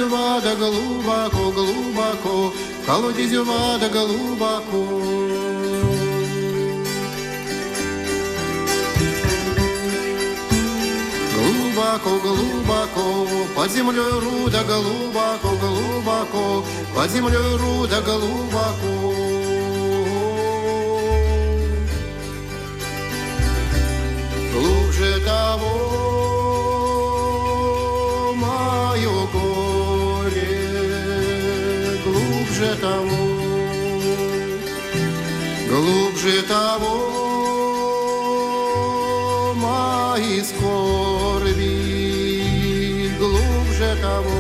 колодезю вода глубоко, глубоко, в колодезю вода глубоко. Глубоко, глубоко, под землей руда глубоко, глубоко, под землей руда глубоко. Глубже того мое горе, глубже того, глубже того мои скорби, глубже того.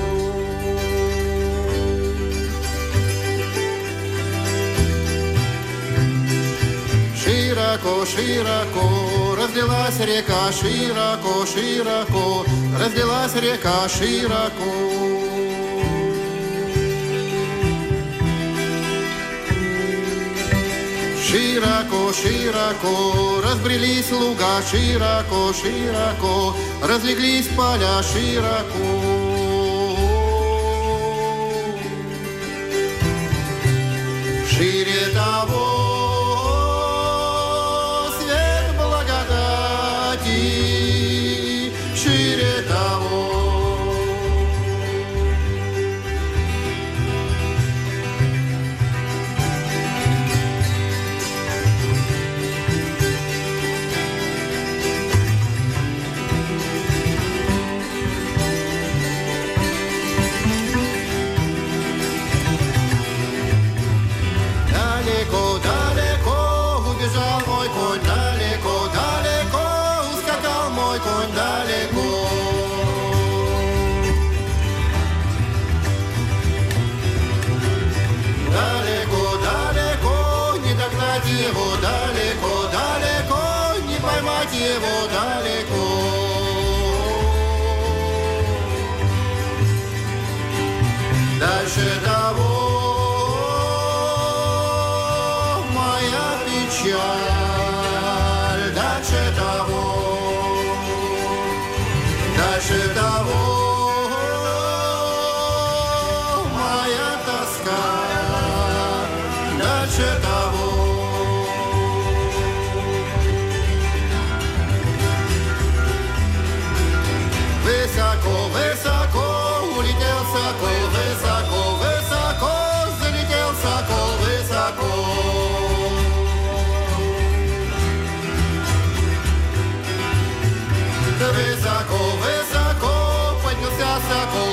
Широко, широко разлилась река, широко, широко разлилась река, широко. Широко, широко разбрелись луга, широко, широко разлеглись поля, широко. Шире того шире того. Далеко, далеко убежал мой конь, далеко, далеко ускакал мой конь, далеко. Далеко, далеко не догнать его, далеко, далеко не поймать его, далеко. Дальше того моя печаль, дальше того, дальше того моя тоска, дальше того. Высоко, высоко улетел сокол, высоко, высоко залетел сокол, высоко. Высоко, высоко поднялся сокол,